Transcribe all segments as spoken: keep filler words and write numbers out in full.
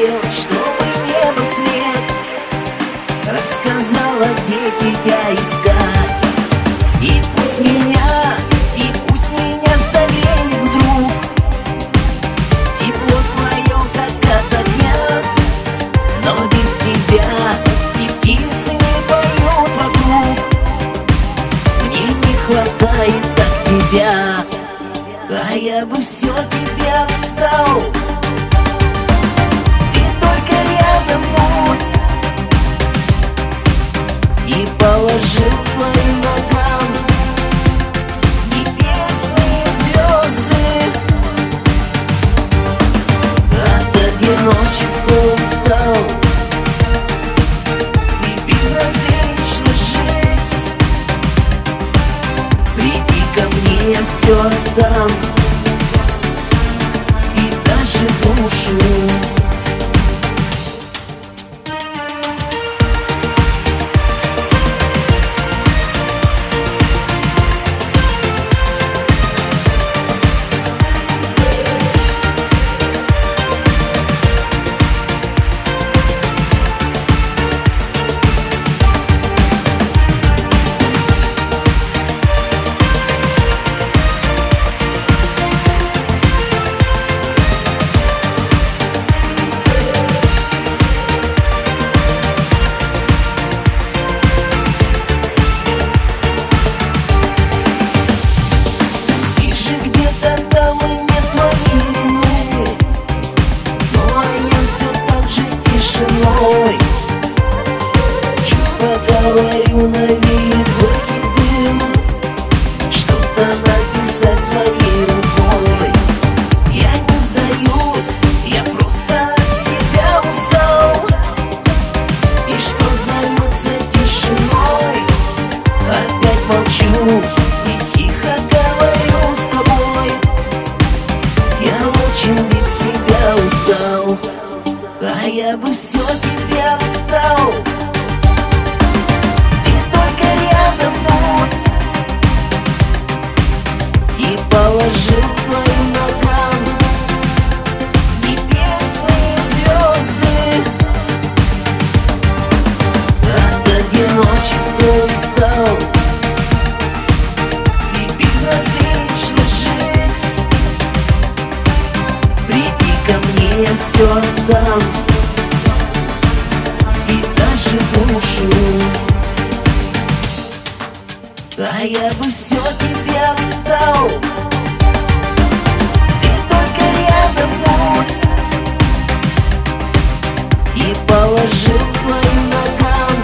сделать, чтобы небо след рассказала, где тебя искать. И пусть меня, и пусть меня согреет вдруг тепло твое, как от огня. Но без тебя и птицы не поют вокруг. Мне не хватает так тебя, а я бы все тебе отдал. Ты только рядом будь и положил к твоим ногам небесные звезды. От одиночества устал и безразлично жить. Приди ко мне, я все отдам, и даже душу. Говорю на вид выкидым, что-то написать своей рукой. Я не сдаюсь, я просто от себя устал. И что зовется тишиной, опять молчу и тихо говорю с тобой. Я очень без тебя устал, а я бы все тебе отдал. Положил к твоим ногам небесные звезды. От одиночества устал и безразлично жить. Приди ко мне, я все отдам, и даже душу. А я бы все тебе отдал. Ты только рядом будь и положил к твоим ногам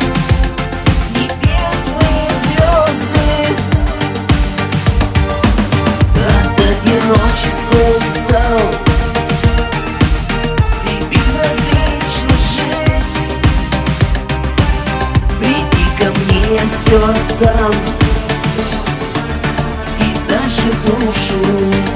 небесные звезды. От одиночества устал и безразлично жить. Приди ко мне, я все отдам, и даже душу.